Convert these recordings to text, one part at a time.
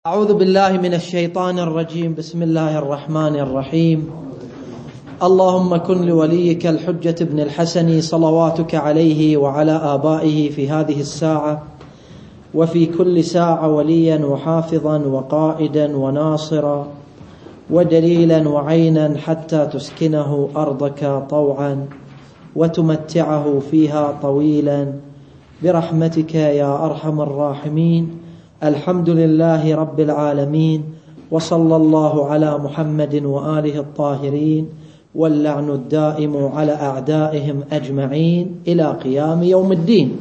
أعوذ بالله من الشيطان الرجيم. بسم الله الرحمن الرحيم. اللهم كن لوليك الحجة بن الحسن صلواتك عليه وعلى آبائه في هذه الساعة وفي كل ساعة وليا وحافظا وقائدا وناصرا ودليلا وعينا حتى تسكنه أرضك طوعا وتمتعه فيها طويلا برحمتك يا أرحم الراحمين. الحمد لله رب العالمين، وصلى الله على محمد وآله الطاهرين، واللعن الدائم على أعدائهم أجمعين إلى قيام يوم الدين.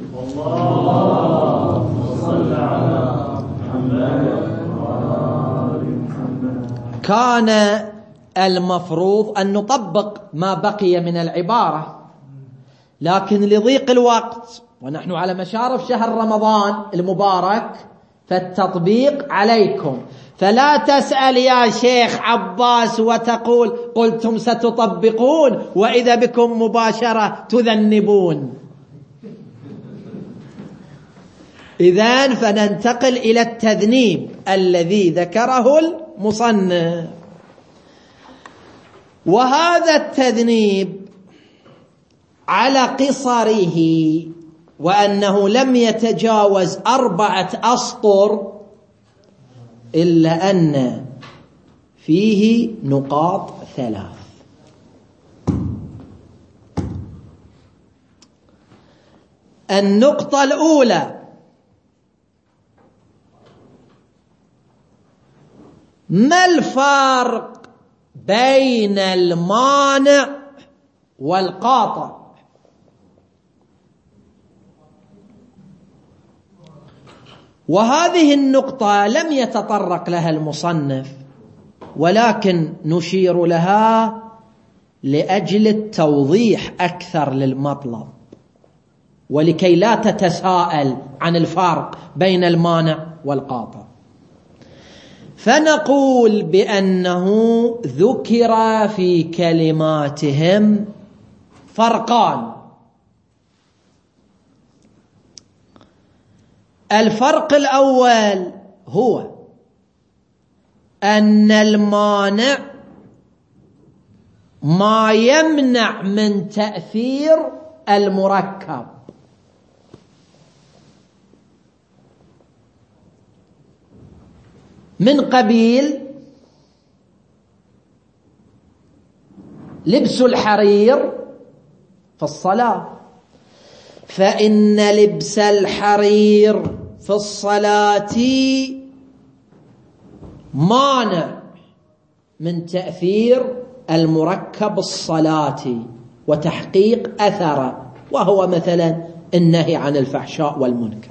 اللهم صل على محمد وآل محمد. كان المفروض أن نطبق ما بقي من العبارة، لكن لضيق الوقت ونحن على مشارف شهر رمضان المبارك فالتطبيق عليكم، فلا تسأل يا شيخ عباس وتقول قلتم ستطبقون وإذا بكم مباشرة تذنبون. إذن فننتقل إلى التذنيب الذي ذكره المصنف، وهذا التذنيب على قصره وأنه لم يتجاوز 4 أسطر، إلا أن فيه نقاط 3. النقطة الأولى: ما الفرق بين المانع والقاطع؟ وهذه النقطة لم يتطرق لها المصنف، ولكن نشير لها لأجل التوضيح أكثر للمطلب، ولكي لا تتساءل عن الفرق بين المانع والقاطع. فنقول بأنه ذكر في كلماتهم فرقان. الفرق الأول هو أن المانع ما يمنع من تأثير المركب، من قبيل لبس الحرير في الصلاة، فإن لبس الحرير في الصلاة مانع من تأثير المركب الصلاتي وتحقيق أثره، وهو مثلا النهي عن الفحشاء والمنكر.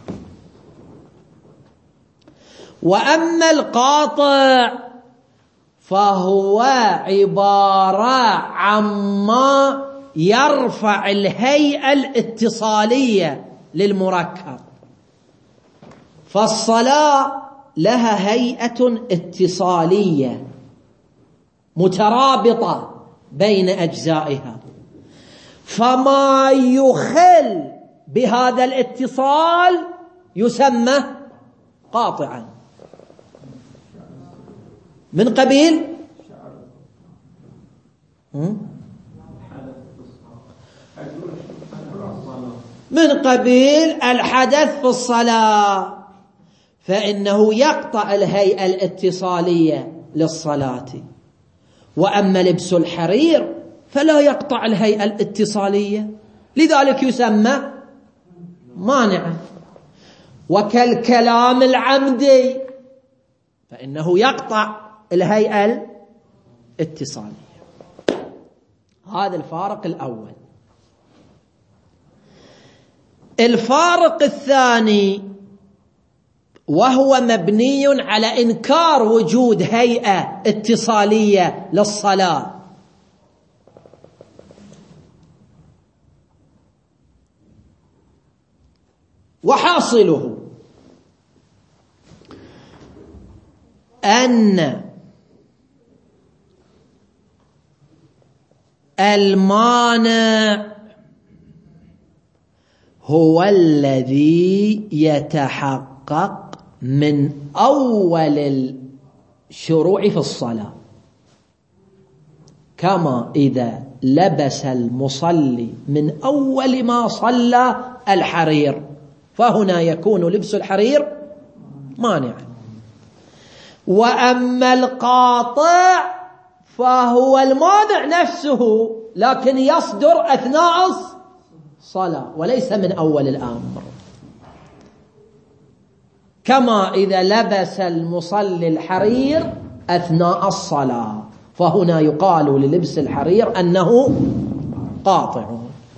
وأما القاطع فهو عبارة عما يرفع الهيئة الاتصالية للمركب، فالصلاة لها هيئة اتصالية مترابطة بين أجزائها، فما يخل بهذا الاتصال يسمى قاطعا، من قبيل الحدث في الصلاة، فإنه يقطع الهيئة الاتصالية للصلاة. وأما لبس الحرير فلا يقطع الهيئة الاتصالية، لذلك يسمى مانعا. وكالكلام العمدي فإنه يقطع الهيئة الاتصالية. هذا الفارق الأول. الفارق الثاني وهو مبني على إنكار وجود هيئة اتصالية للصلاة، وحاصله أن المانع هو الذي يتحقق من أول الشروع في الصلاة، كما إذا لبس المصلي من أول ما صلى الحرير، فهنا يكون لبس الحرير مانعا. وأما القاطع فهو المانع نفسه، لكن يصدر أثناء الصلاة وليس من أول الأمر، كما إذا لبس المصلي الحرير أثناء الصلاة، فهنا يقال للبس الحرير أنه قاطع.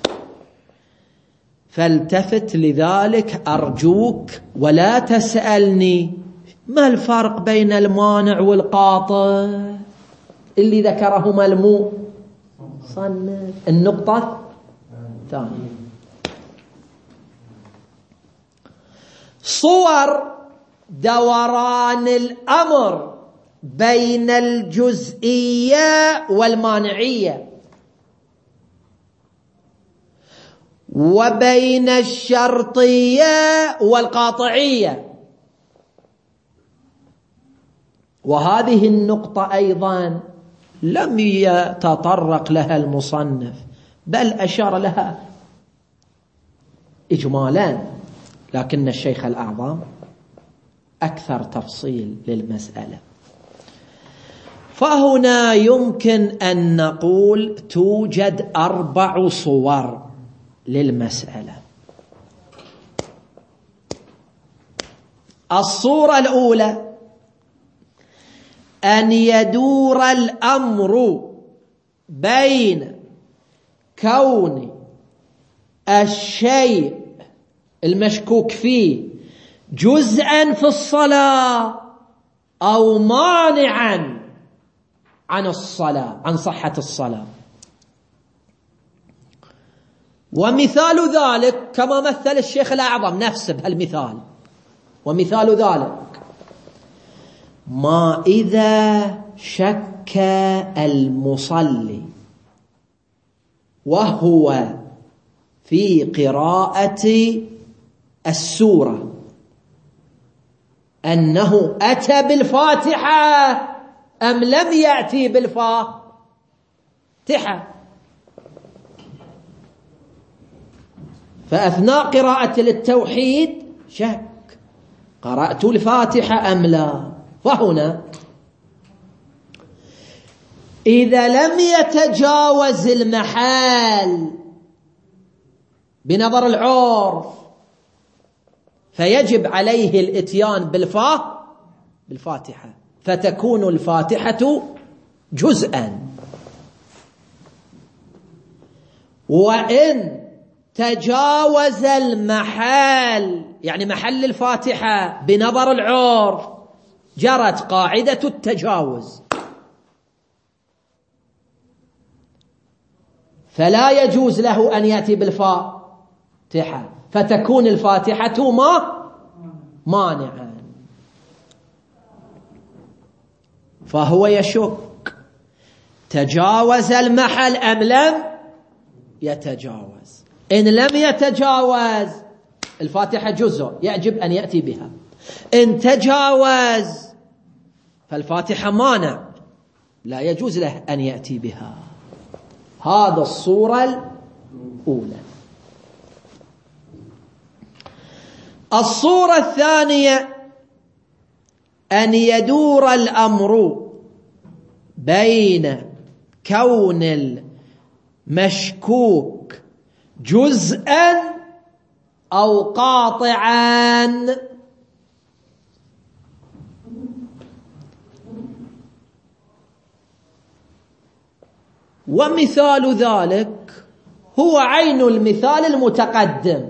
فالتفت لذلك أرجوك ولا تسألني ما الفرق بين المانع والقاطع اللي ذكرهما المصنف. النقطة الثانية، صور دوران الأمر بين الجزئية والمانعية، وبين الشرطية والقاطعية. وهذه النقطة أيضا لم يتطرق لها المصنف، بل أشار لها إجمالا، لكن الشيخ الأعظم أكثر تفصيل للمسألة. فهنا يمكن أن نقول توجد 4 صور للمسألة. الصورة الأولى أن يدور الأمر بين كون الشيء المشكوك فيه جزءا في الصلاة أو مانعا عن الصلاة، عن صحة الصلاة. ومثال ذلك كما مثل الشيخ الأعظم نفسه بهالمثال، ومثال ذلك ما إذا شك المصلي وهو في قراءة السورة أنه أتى بالفاتحة أم لم يأتي بالفاتحة، فأثناء قراءة للتوحيد شك قرأت الفاتحة أم لا. فهنا إذا لم يتجاوز المحال بنظر العرف فيجب عليه الاتيان بالفاتحة، فتكون الفاتحة جزءا. وإن تجاوز المحال يعني محل الفاتحة بنظر العرف جرت قاعدة التجاوز، فلا يجوز له أن يأتي بالفاتحة، فتكون الفاتحة مانعا. فهو يشك تجاوز المحل أم لم يتجاوز. إن لم يتجاوز الفاتحة جزء يجب أن يأتي بها، إن تجاوز فالفاتحة مانع لا يجوز له أن يأتي بها. هذا الصورة الأولى. الصورة الثانية أن يدور الأمر بين كون المشكوك جزءا أو قاطعا. ومثال ذلك هو عين المثال المتقدم،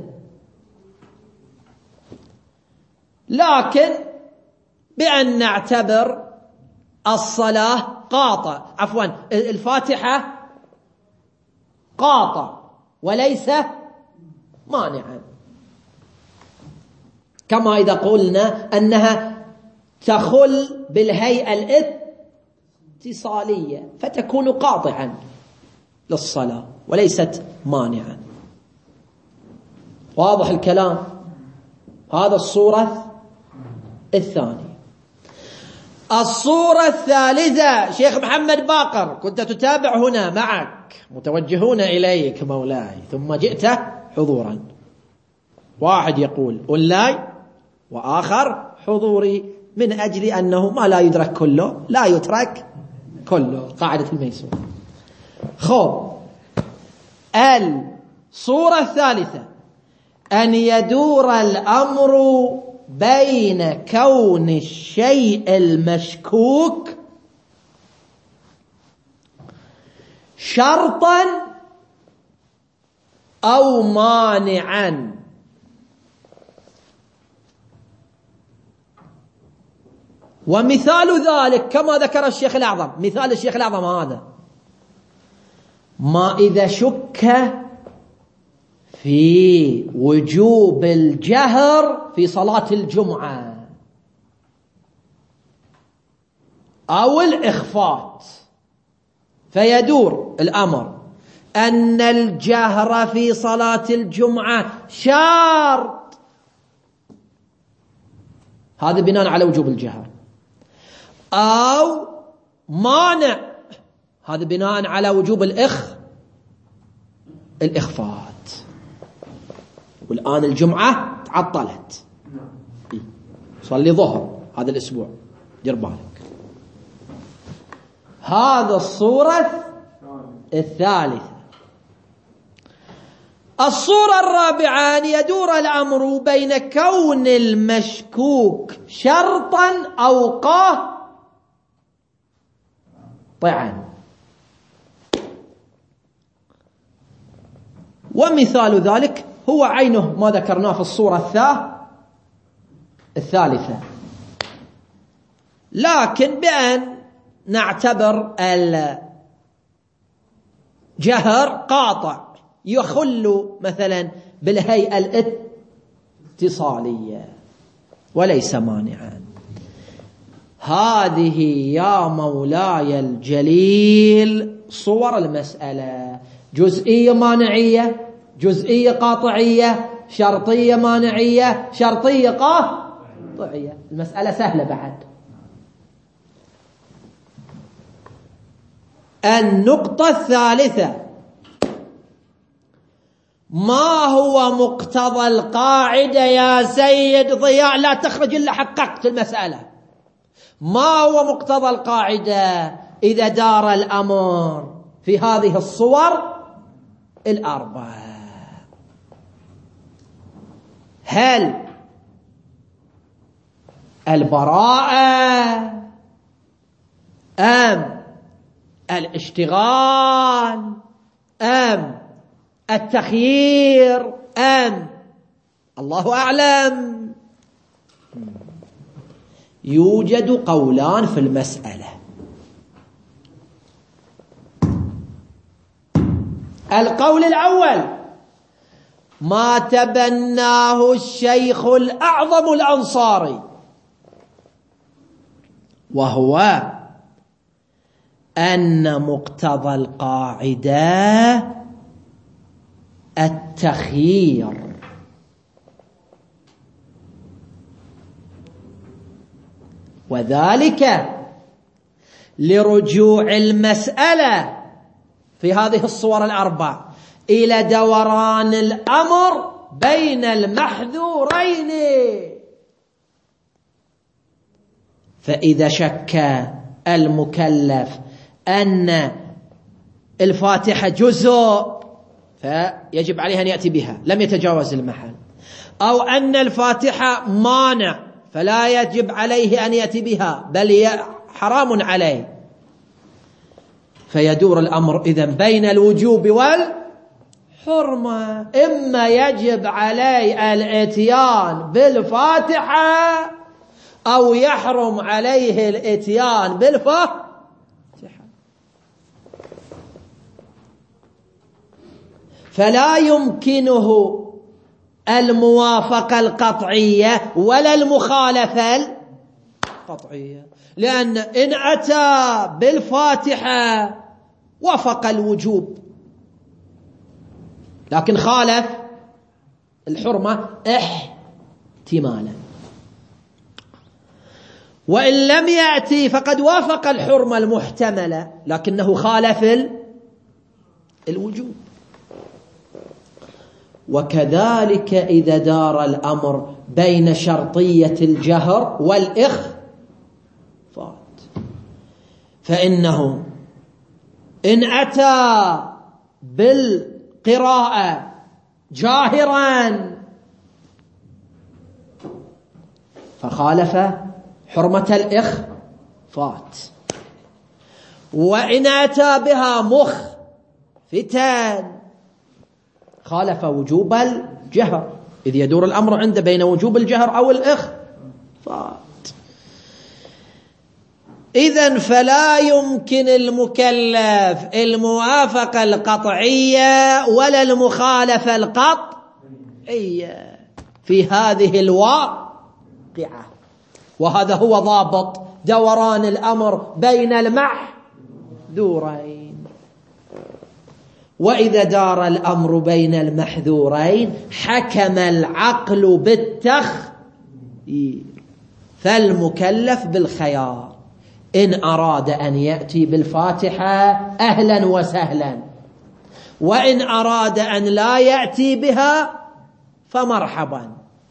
لكن بأن نعتبر الصلاة قاطع، عفوا الفاتحة قاطع وليس مانعا، كما إذا قلنا أنها تخل بالهيئة الاتصالية فتكون قاطعا للصلاة وليست مانعا. واضح الكلام؟ هذا الصورة الثاني. الصورة الثالثة، شيخ محمد باقر كنت تتابع هنا معك، متوجهون إليك مولاي، ثم جئت حضورا. واحد يقول أولاي وآخر حضوري، من أجل أنه ما لا يدرك كله لا يترك كله، قاعدة الميسور. خب، الصورة الثالثة أن يدور الأمر بين كون الشيء المشكوك شرطا أو مانعا. ومثال ذلك كما ذكر الشيخ الأعظم، مثال الشيخ الأعظم هذا: ما إذا شك في وجوب الجهر في صلاة الجمعة أو الإخفاء، فيدور الأمر أن الجهر في صلاة الجمعة شرط، هذا بناء على وجوب الجهر، أو مانع، هذا بناء على وجوب الإخفاء. والآن الجمعة تعطلت، صلي ظهر هذا الأسبوع، دير بالك. هذا الصورة الثالثة. الصورة الرابعة أن يدور الأمر بين كون المشكوك شرطا أو قاطعا. ومثال ذلك هو عينه ما ذكرناه في الصورة الثالثة، لكن بأن نعتبر الجهر قاطع يخل مثلا بالهيئة الاتصالية وليس مانعا. هذه يا مولاي الجليل صور المسألة: جزئية مانعية، جزئية قاطعية، شرطية مانعية، شرطية قاطعية. المسألة سهلة بعد. النقطة الثالثة: ما هو مقتضى القاعدة يا سيد ضياء؟ لا تخرج إلا حققت المسألة. ما هو مقتضى القاعدة إذا دار الأمر في هذه الصور الأربعة؟ هل البراءة أم الاشتغال أم التخيير أم الله أعلم؟ يوجد قولان في المسألة. القول الأول ما تبناه الشيخ الأعظم الأنصاري، وهو أن مقتضى القاعدة التخيير، وذلك لرجوع المسألة في هذه الصور الأربع إلى دوران الأمر بين المحذورين. فإذا شك المكلف أن الفاتحة جزء فيجب عليه أن يأتي بها، لم يتجاوز المحل، أو أن الفاتحة مانع فلا يجب عليه أن يأتي بها بل حرام عليه، فيدور الأمر إذن بين الوجوب والحرمة. إما يجب عليه الاتيان بالفاتحة أو يحرم عليه الاتيان بالفاتحة. فلا يمكنه الموافقة القطعية ولا المخالفة القطعية، لأن إن أتى بالفاتحة وافق الوجوب لكن خالف الحرمة احتمالا. وإن لم يأتي فقد وافق الحرمة المحتملة لكنه خالف الوجوب. وكذلك إذا دار الأمر بين شرطية الجهر والإخفاء فإنه إن أتى بالقراءة جاهرا فخالف حرمة الإخفاء، وإن أتى بها مخفتا خالف وجوب الجهر، إذ يدور الأمر عنده بين وجوب الجهر أو الإخفاء. إذن فلا يمكن المكلف الموافقة القطعية ولا المخالفة القطعية في هذه الواقعة، وهذا هو ضابط دوران الأمر بين المحذورين. وإذا دار الأمر بين المحذورين حكم العقل بالتخيير، فالمكلف بالخيار، إن أراد أن يأتي بالفاتحة أهلا وسهلا، وإن أراد أن لا يأتي بها فمرحبا،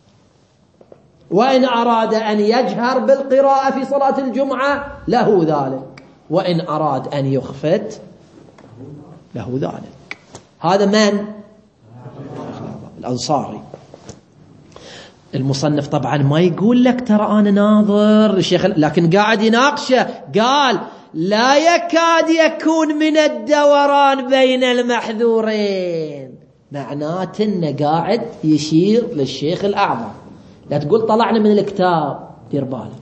وإن أراد أن يجهر بالقراءة في صلاة الجمعة له ذلك، وإن أراد أن يخفت له ذلك. هذا من؟ الأنصاري. المصنف طبعا ما يقول لك ترى أنا ناظر الشيخ، لكن قاعد يناقشه، قال لا يكاد يكون من الدوران بين المحذورين، معناته أنه قاعد يشير للشيخ الأعظم. لا تقول طلعنا من الكتاب، دير بالك.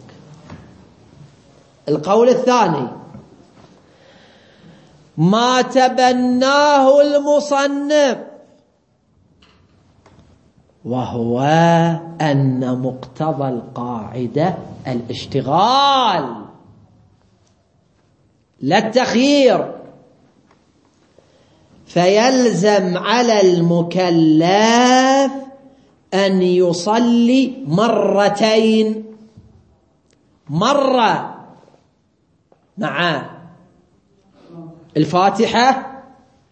القول الثاني ما تبناه المصنف، وهو أن مقتضى القاعدة الاشتغال لا التخيير، فيلزم على المكلف أن يصلي مرتين، مرة مع الفاتحة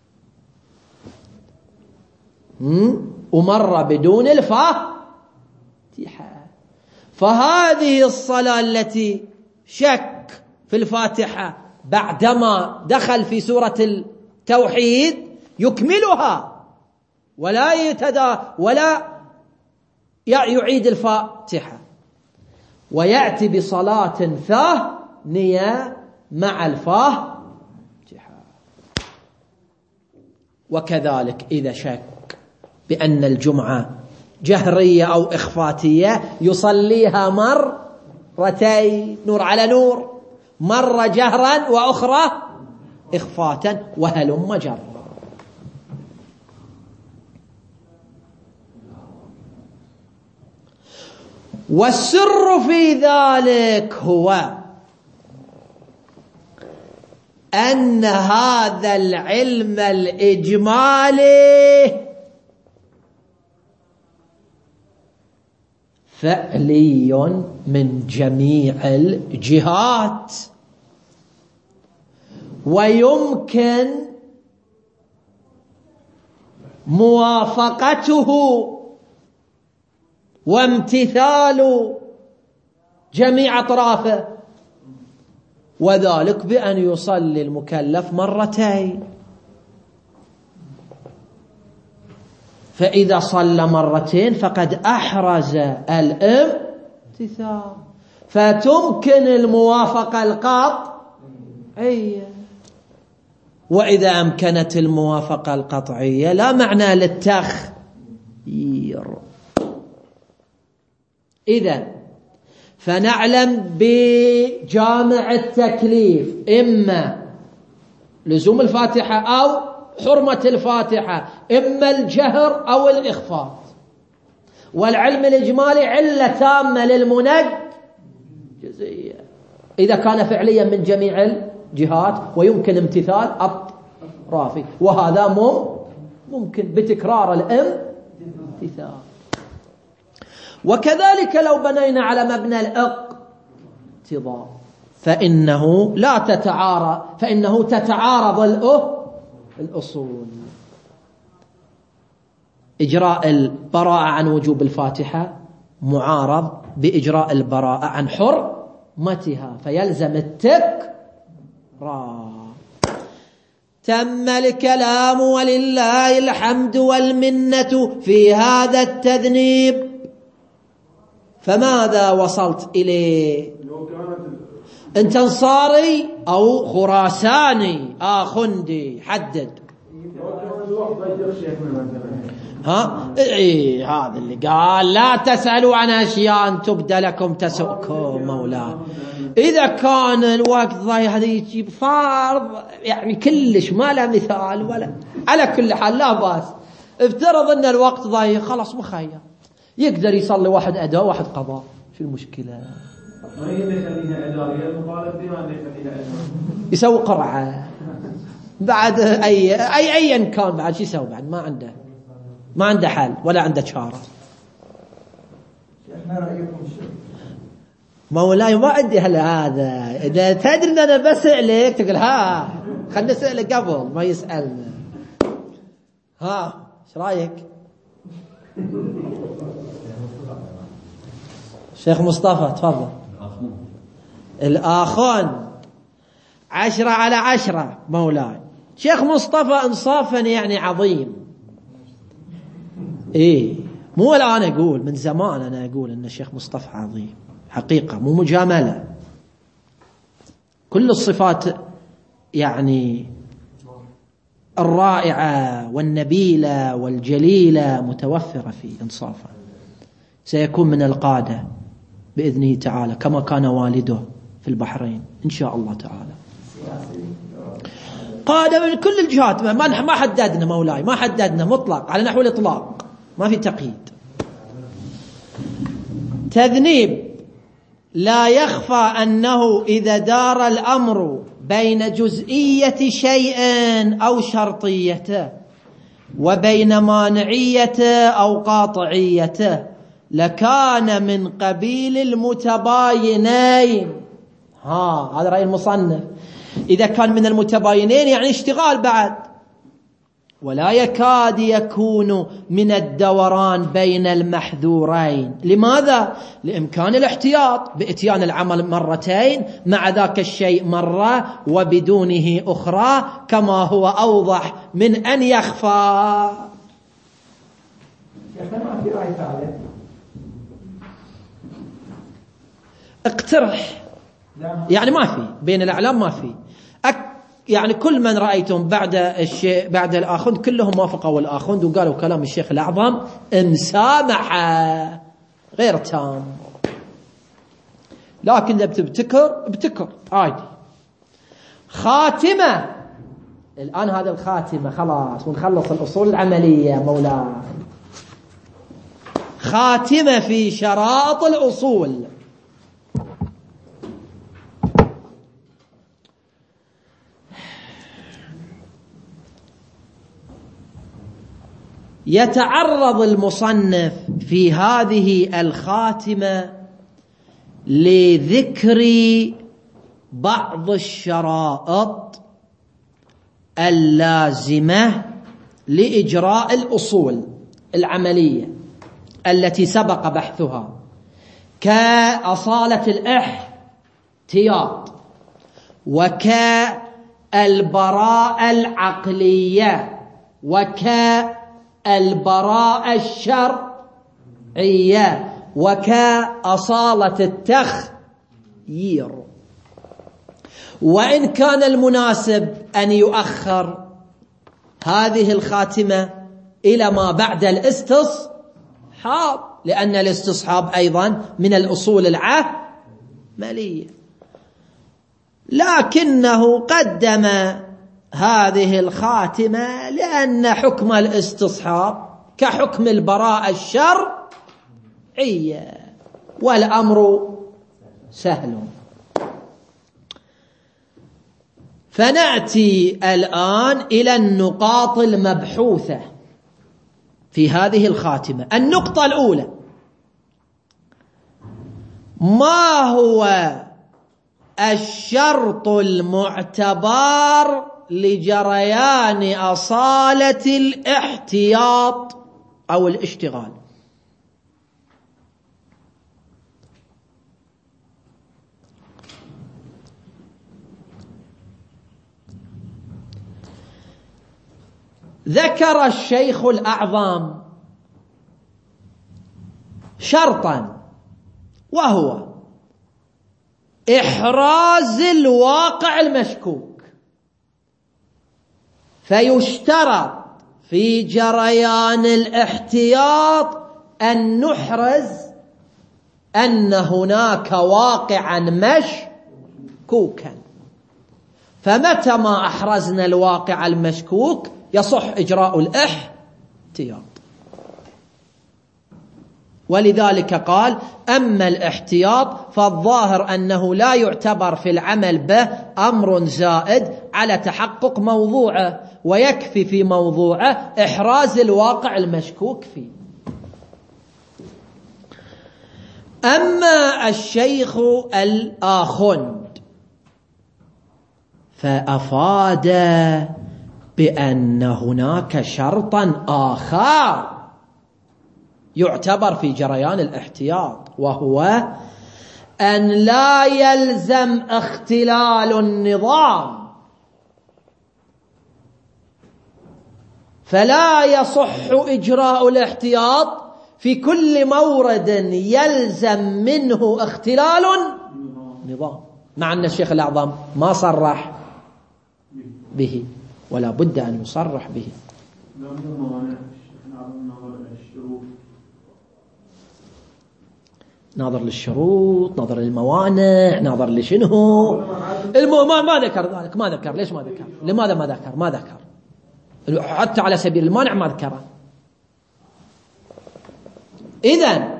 ومرة بدون الفاتحة. فهذه الصلاة التي شك في الفاتحة بعدما دخل في سورة التوحيد يكملها ولا يعيد الفاتحة، ويأتي بصلاة ثانية مع الفاتحة. وكذلك إذا شك بأن الجمعة جهرية أو إخفاتية يصليها مرتين، نور على نور، مرة جهرا وأخرى إخفاتا، وهلم جرا. والسر في ذلك هو أن هذا العلم الإجمالي فعلي من جميع الجهات، ويمكن موافقته وامتثال جميع أطرافه، وذلك بأن يصلي المكلف مرتين. فإذا صلى مرتين فقد أحرز الامتثال، فتمكن الموافقة القطعية. وإذا أمكنت الموافقة القطعية لا معنى للتخيير. إذن فنعلم بجامع التكليف إما لزوم الفاتحة أو حرمة الفاتحة، إما الجهر أو الإخفاء. والعلم الإجمالي علة تامة للمنجزية إذا كان فعليا من جميع الجهات ويمكن امتثال أطرافه، وهذا ممكن بتكرار الامتثال. وكذلك لو بنينا على مبنى الاقتران الاقتضاء، فإنه تتعارض الأصول. إجراء البراءة عن وجوب الفاتحة معارض بإجراء البراءة عن حرمتها، فيلزم التكرار. تم الكلام ولله الحمد والمنة في هذا التذنيب. فماذا وصلت إليه؟ أنت انصاري أو خراساني آخندي؟ حدد. هذا اللي قال لا تسألوا عن أشياء تبدى لكم تسؤكم مولاه. إذا كان الوقت ضيق هذا يجيب فرض يعني كلش ما له مثال ولا على كل حال لا بأس. افترض أن الوقت ضيق خلاص مخير، يقدر يصلي واحد أداء واحد قضاء، شو المشكلة؟ يسوي قرعة بعد أيا كان بعد شو يسوي بعد؟ ما عنده حل ولا عنده شارة. مولاي ما عندي هذا. إذا تدري أن أنا بسألك تقول ها خلنا نسألك قبل ما يسألنا. ها ايش رايك شيخ مصطفى؟ تفضل. الآخون 10/10 مولاي. شيخ مصطفى انصافا يعني عظيم. مو الآن أقول، من زمان أنا أقول أن الشيخ مصطفى عظيم حقيقة، مو مجاملة. كل الصفات يعني الرائعة والنبيلة والجليلة متوفرة فيه انصافا. سيكون من القادة بإذنه تعالى كما كان والده في البحرين إن شاء الله تعالى. قادة من كل الجهات، ما حددنا مولاي، ما حددنا مطلق على نحو الإطلاق، ما في تقييد. تذنيب لا يخفى أنه إذا دار الأمر بين جزئية شيء أو شرطيته وبين مانعيته أو قاطعيته لكان من قبيل المتباينين. هذا رأي المصنف. إذا كان من المتباينين يعني اشتغال بعد، ولا يكاد يكون من الدوران بين المحذورين. لماذا؟ لإمكان الاحتياط بإتيان العمل مرتين مع ذاك الشيء مرة وبدونه أخرى، كما هو أوضح من أن يخفى. ما في رأي ثالث؟ اقترح. يعني ما في بين الأعلام، ما في يعني كل من رأيتم بعد الآخوند كلهم وافقوا الآخوند وقالوا كلام الشيخ الأعظم مسامحة غير تام. لكن إذا ابتكر عادي. خاتمة الآن، هذا الخاتمة خلاص ونخلص الأصول العملية مولاي. خاتمة في شرائط الأصول. يتعرض المصنف في هذه الخاتمة لذكر بعض الشرائط اللازمة لإجراء الأصول العملية التي سبق بحثها، كأصالة الاحتياط وكالبراءة العقلية وكالبراءة الشرعية وكأصالة التخيير. وإن كان المناسب أن يؤخر هذه الخاتمة إلى ما بعد الاستصحاب، لأن الاستصحاب أيضا من الأصول العملية، لكنه قدم هذه الخاتمة لأن حكم الاستصحاب كحكم البراءة الشرعية والأمر سهل. فنأتي الآن إلى النقاط المبحوثة في هذه الخاتمة. النقطة الأولى: ما هو الشرط المعتبر لجريان أصالة الاحتياط أو الاشتغال. ذكر الشيخ الأعظم شرطا وهو إحراز الواقع المشكوك، فيشترط في جريان الاحتياط أن نحرز أن هناك واقعا مشكوكا، فمتى ما أحرزنا الواقع المشكوك يصح إجراء الاحتياط. ولذلك قال: أما الاحتياط فالظاهر أنه لا يعتبر في العمل به أمر زائد على تحقق موضوعه، ويكفي في موضوعه إحراز الواقع المشكوك فيه. أما الشيخ الآخند فأفاد بأن هناك شرطا آخر يعتبر في جريان الاحتياط، وهو أن لا يلزم اختلال النظام، فلا يصح إجراء الاحتياط في كل مورد يلزم منه اختلال النظام، مع أن الشيخ الأعظم ما صرح به ولا بد أن يصرح به. ناظر للشروط، ناظر للموانع، ناظر لشنو. ما ذكر ذلك، ما ذكر. ليش ما ذكر؟ لماذا ما ذكر؟ حتى على سبيل المانع ما ذكره. إذن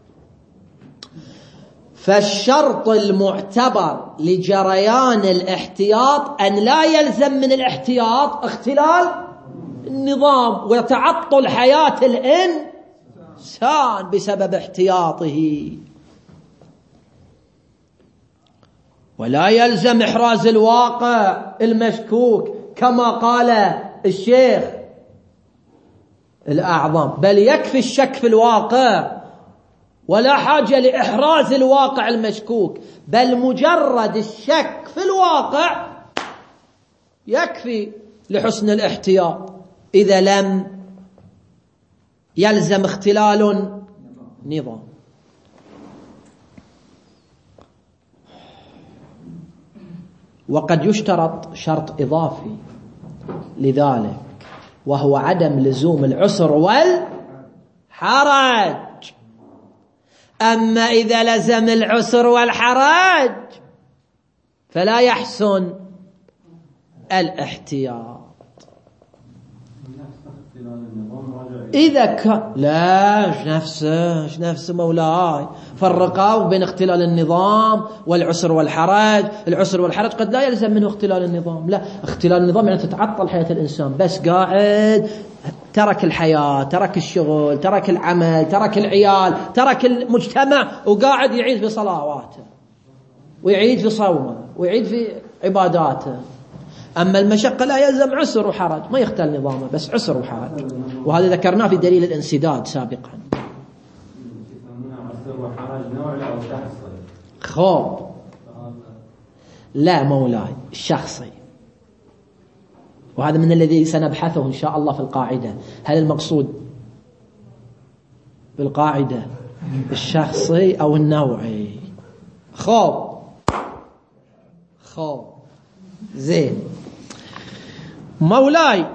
فالشرط المعتبر لجريان الاحتياط أن لا يلزم من الاحتياط اختلال النظام وتعطل حياة الإنسان بسبب احتياطه، ولا يلزم إحراز الواقع المشكوك كما قال الشيخ الأعظم، بل يكفي الشك في الواقع ولا حاجة لإحراز الواقع المشكوك، بل مجرد الشك في الواقع يكفي لحسن الاحتياط إذا لم يلزم اختلال نظام. وقد يشترط شرط إضافي لذلك، وهو عدم لزوم العسر والحرج. أما إذا لزم العسر والحرج فلا يحسن الاحتياط. إذا كان لا نفسه مولاي، فرقوا بين اختلال النظام والعسر والحرج. العسر والحرج قد لا يلزم منه اختلال النظام، لا، اختلال النظام يعني تتعطل حياة الإنسان، بس قاعد ترك الحياة، ترك الشغل، ترك العمل، ترك العيال، ترك المجتمع، وقاعد يعيد في صلواته ويعيد في صومه ويعيد في عباداته. أما المشقة لا يلزم عسر وحرج، ما يختل نظامه، بس عسر وحرج، وهذا ذكرناه في دليل الانسداد سابقا. خوف لا مولاي الشخصي، وهذا من الذي سنبحثه إن شاء الله في القاعدة. هل المقصود بالقاعدة الشخصي أو النوعي؟ خوف زين مولاي.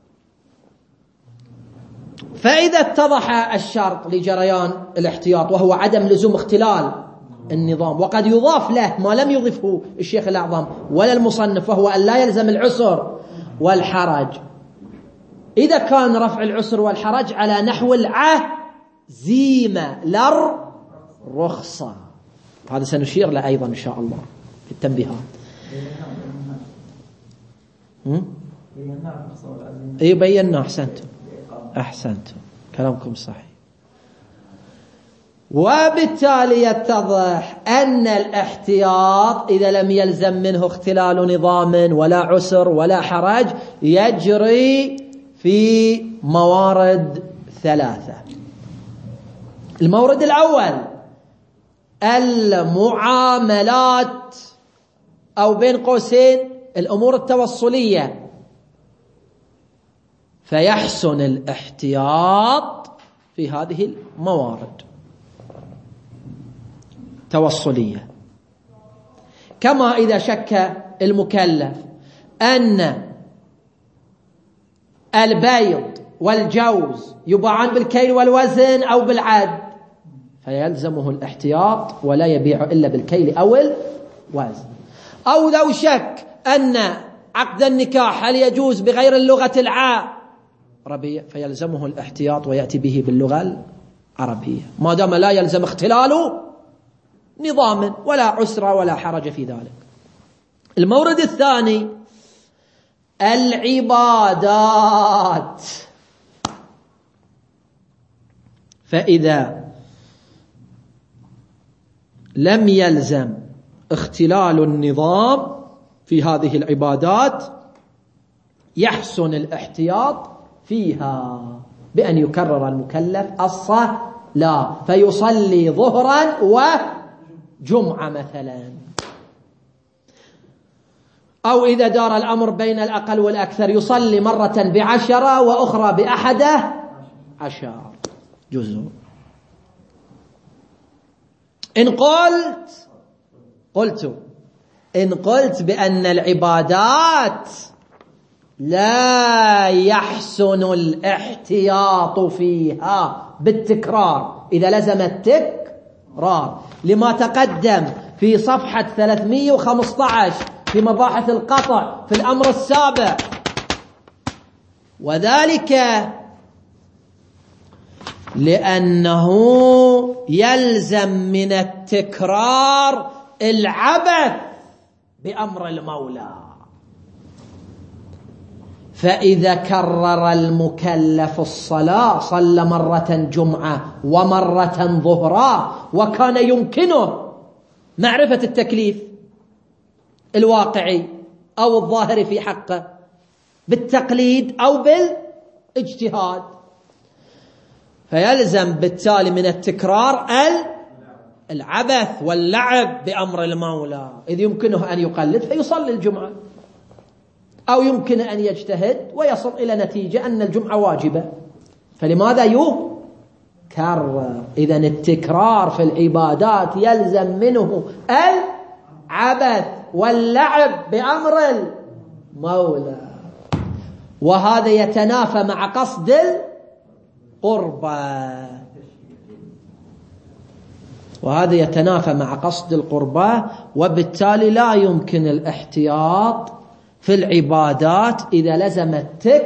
فإذا اتضح الشرط لجريان الاحتياط وهو عدم لزوم اختلال النظام، وقد يضاف له ما لم يضفه الشيخ الأعظم ولا المصنف، وهو أن لا يلزم العسر والحرج. إذا كان رفع العسر والحرج على نحو العزيمة لا الرخصة، هذا سنشير له أيضا إن شاء الله في التنبيهات. بينا. أحسنتم كلامكم صحيح. وبالتالي يتضح أن الاحتياط إذا لم يلزم منه اختلال نظام ولا عسر ولا حرج يجري في موارد ثلاثة. المورد الأول المعاملات أو بين قوسين الأمور التوصلية، فيحسن الاحتياط في هذه الموارد توصلية. كما إذا شك المكلف أن البيض والجوز يباعان بالكيل والوزن أو بالعد، فيلزمه الاحتياط ولا يبيع إلا بالكيل أو الوزن. أو لو شك أن عقد النكاح هل يجوز بغير اللغة العربية، فيلزمه الاحتياط ويأتي به باللغة العربية، ما دام لا يلزم اختلاله نظام ولا عسر ولا حرج في ذلك. المورد الثاني العبادات، فإذا لم يلزم اختلال النظام في هذه العبادات يحسن الاحتياط فيها بأن يكرر المكلف الصلاة فيصلي ظهرا وجمعة مثلا، أو إذا دار الأمر بين الأقل والأكثر يصلي مرة ب10 وأخرى ب11 جزء. إن قلت بأن العبادات لا يحسن الاحتياط فيها بالتكرار إذا لزم التكرار لما تقدم في صفحة 315 في مباحث القطع في الأمر السابع، وذلك لأنه يلزم من التكرار العبث بأمر المولى. فإذا كرر المكلف الصلاة صلى مرة جمعة ومرة ظهرا وكان يمكنه معرفة التكليف الواقعي أو الظاهر في حقه بالتقليد أو بالاجتهاد، فيلزم بالتالي من التكرار العبث واللعب بأمر المولى، إذ يمكنه أن يقلد فيصلي الجمعة، أو يمكن أن يجتهد ويصل إلى نتيجة أن الجمعة واجبة، فلماذا يكرر؟ إذن التكرار في العبادات يلزم منه العبث واللعب بأمر المولى، وهذا يتنافى مع قصد القربى، وبالتالي لا يمكن الاحتياط في العبادات إذا لزم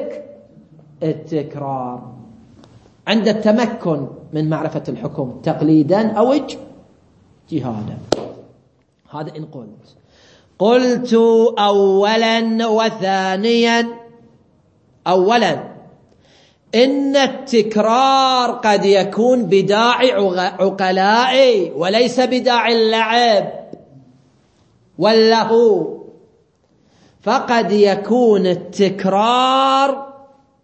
التكرار عند التمكن من معرفة الحكم تقليدا أو اجتهادا. هذا إن قلت أولا وثانيا. أولا إن التكرار قد يكون بداعي عقلائي وليس بداعي اللعب واللهو، فقد يكون التكرار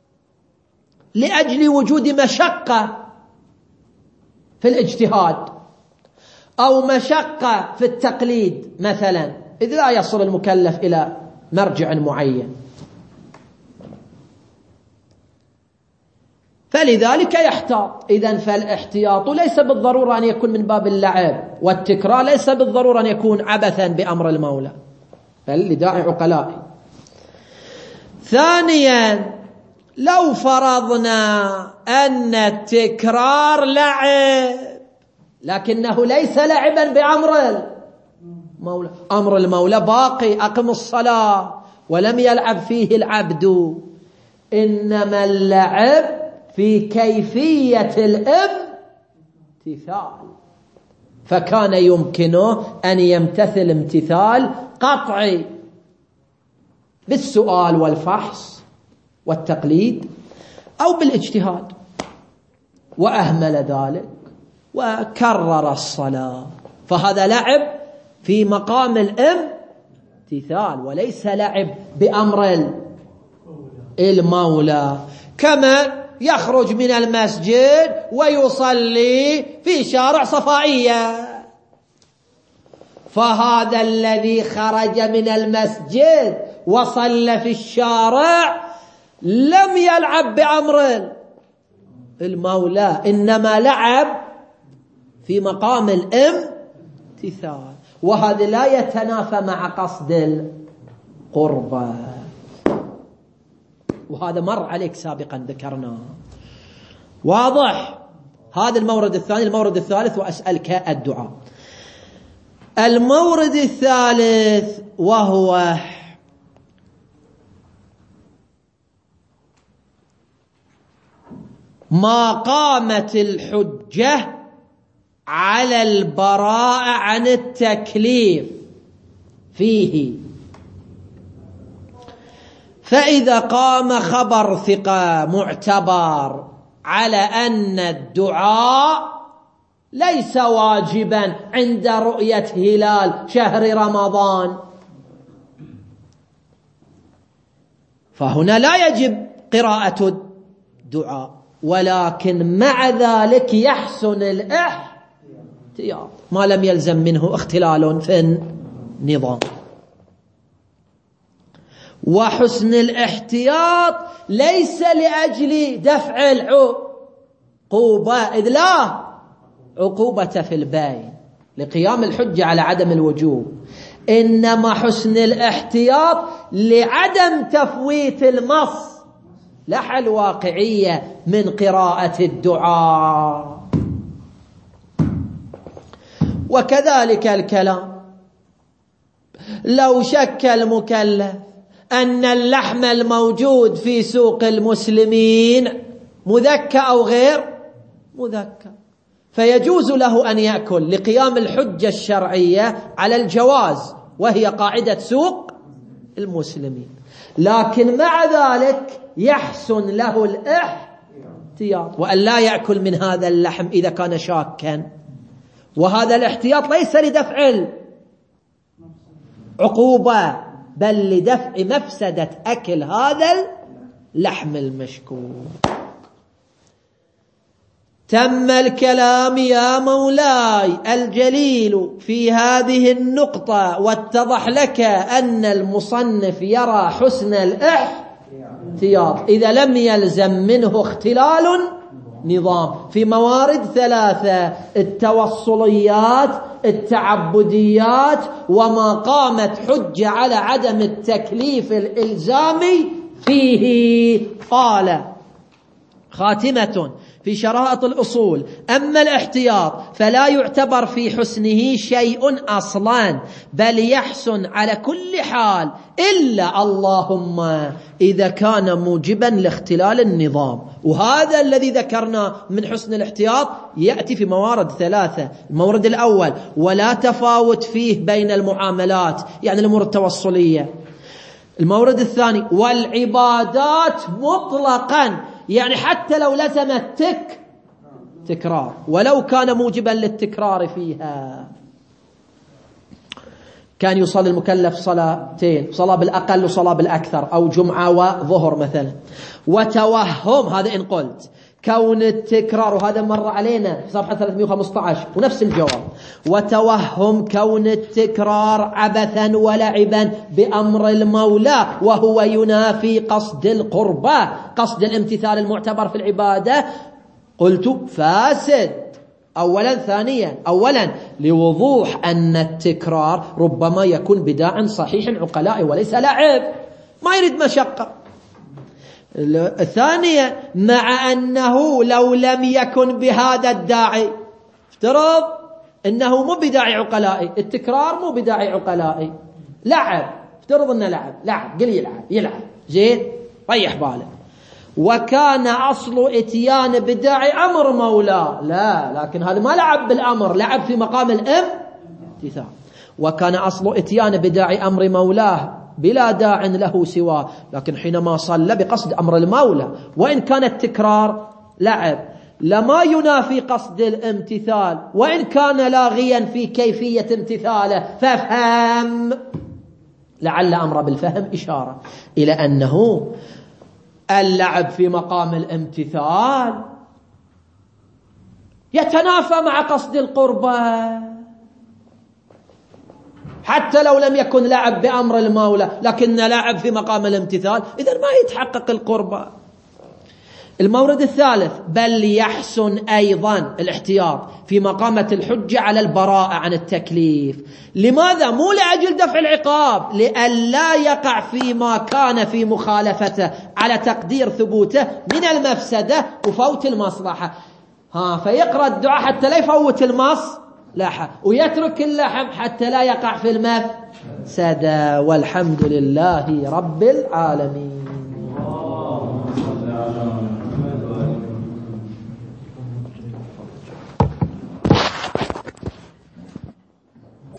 لأجل وجود مشقة في الاجتهاد أو مشقة في التقليد مثلا، إذ لا يصل المكلف إلى مرجع معين، فلذلك يحتاط. إذن فالاحتياط ليس بالضرورة أن يكون من باب اللعب، والتكرار ليس بالضرورة أن يكون عبثا بأمر المولى، بل لداعي عقلائي. ثانيا لو فرضنا أن التكرار لعب لكنه ليس لعبا بأمر المولى، أمر المولى باقي، أقم الصلاة، ولم يلعب فيه العبد، إنما اللعب في كيفية الامتثال، فكان يمكنه أن يمتثل امتثال قطعي بالسؤال والفحص والتقليد أو بالاجتهاد، وأهمل ذلك وكرر الصلاة، فهذا لعب في مقام الامتثال وليس لعب بأمر المولى. كما يخرج من المسجد ويصلي في شارع صفائية، فهذا الذي خرج من المسجد وصلى في الشارع لم يلعب بأمر المولى، إنما لعب في مقام الامتثال، وهذا لا يتنافى مع قصد القربة، وهذا مر عليك سابقا ذكرناه. واضح؟ هذا المورد الثاني. المورد الثالث، وأسألك الدعاء. المورد الثالث وهو ما قامت الحجة على البراءة عن التكليف فيه، فإذا قام خبر ثقة معتبر على أن الدعاء ليس واجبا عند رؤية هلال شهر رمضان، فهنا لا يجب قراءة الدعاء، ولكن مع ذلك يحسن الاحتياط ما لم يلزم منه اختلال في النظام. وحسن الاحتياط ليس لأجل دفع العقوبة، إذ لا عقوبة في البين لقيام الحجة على عدم الوجوب، إنما حسن الاحتياط لعدم تفويت المصلحة الواقعية من قراءة الدعاء. وكذلك الكلام، لو شك المكلف أن اللحم الموجود في سوق المسلمين مذكى أو غير مذكى، فيجوز له أن يأكل لقيام الحجة الشرعية على الجواز، وهي قاعدة سوق المسلمين، لكن مع ذلك يحسن له الاحتياط وأن لا يأكل من هذا اللحم إذا كان شاكا، وهذا الاحتياط ليس لدفع العقوبة بل لدفع مفسدة أكل هذا اللحم المشكوك. تم الكلام يا مولاي الجليل في هذه النقطة، واتضح لك أن المصنف يرى حسن الاحتياط إذا لم يلزم منه اختلال نظام في موارد ثلاثة: التوصليات، التعبديات، وما قامت حجة على عدم التكليف الإلزامي فيه. قال خاتمة في شرائط الأصول: أما الاحتياط فلا يعتبر في حسنه شيء أصلا، بل يحسن على كل حال، إلا اللهم إذا كان موجبا لاختلال النظام. وهذا الذي ذكرنا من حسن الاحتياط يأتي في موارد ثلاثة: المورد الأول ولا تفاوت فيه بين المعاملات، يعني الأمور التوصلية. المورد الثاني والعبادات مطلقا، يعني حتى لو لزمت تكرار ولو كان موجبا للتكرار فيها. كان يصلي المكلف صلاتين، صلاة بالأقل وصلاة بالأكثر، أو جمعة وظهر مثلا، وتوهم، هذا إن قلت كون التكرار، وهذا مر علينا في صفحة 315 ونفس الجواب، وتوهم كون التكرار عبثا ولعبا بأمر المولى، وهو ينافي قصد القربة، قصد الامتثال المعتبر في العبادة، قلت فاسد. أولا ثانيا، أولا لوضوح أن التكرار ربما يكون بداع صحيح عقلاء وليس لعب، ما يريد مشقة. ثانيا مع أنه لو لم يكن بهذا الداعي، افترض أنه مو بداعي عقلائي، التكرار مو بداعي عقلائي، لعب، افترض أنه لعب قل يلعب زين، ريح باله، وكان أصل إتيان بداعي أمر مولاه، لا، لكن هذا ما لعب بالأمر، لعب في مقام الامتثال. وكان أصل إتيان بداعي أمر مولاه بلا داع له سواه، لكن حينما صلى بقصد أمر المولى، وإن كان التكرار لعب، لما ينافي قصد الامتثال وإن كان لاغيا في كيفية امتثاله، فافهم. لعل أمر بالفهم إشارة إلى أنه اللعب في مقام الامتثال يتنافى مع قصد القربة، حتى لو لم يكن لعب بأمر المولى لكن لعب في مقام الامتثال، إذن ما يتحقق القربة. المورد الثالث: بل يحسن أيضا الاحتياط في مقامة الحجة على البراءة عن التكليف. لماذا؟ مو لأجل دفع العقاب، لئلا يقع فيما كان في مخالفته على تقدير ثبوته من المفسدة وفوت المصلحة. فيقرأ الدعاء حتى لا يفوت المصلحة، ويترك اللحم حتى لا يقع في المفسدة. والحمد لله رب العالمين.